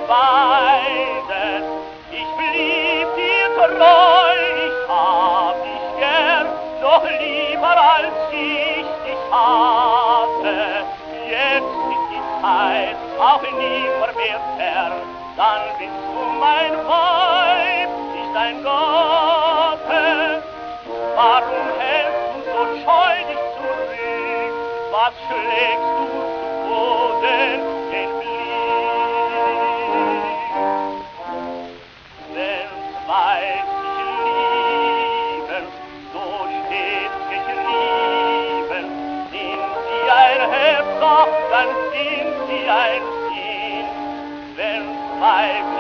beweisen. Ich blieb dir treu, ich hab dich gern, noch lieber als ich dich hatte. Jetzt ist die Zeit auch nimmer mehr fern, dann bist du mein Weib, nicht ein Gatte. Warum hältst du so scheu dich zurück? Was schlägst du zu Boden den Blick? Wenn zwei sich lieben, so steht geschrieben, sind sie ein Herz, dann sind sie ein Sinn. Wenn zwei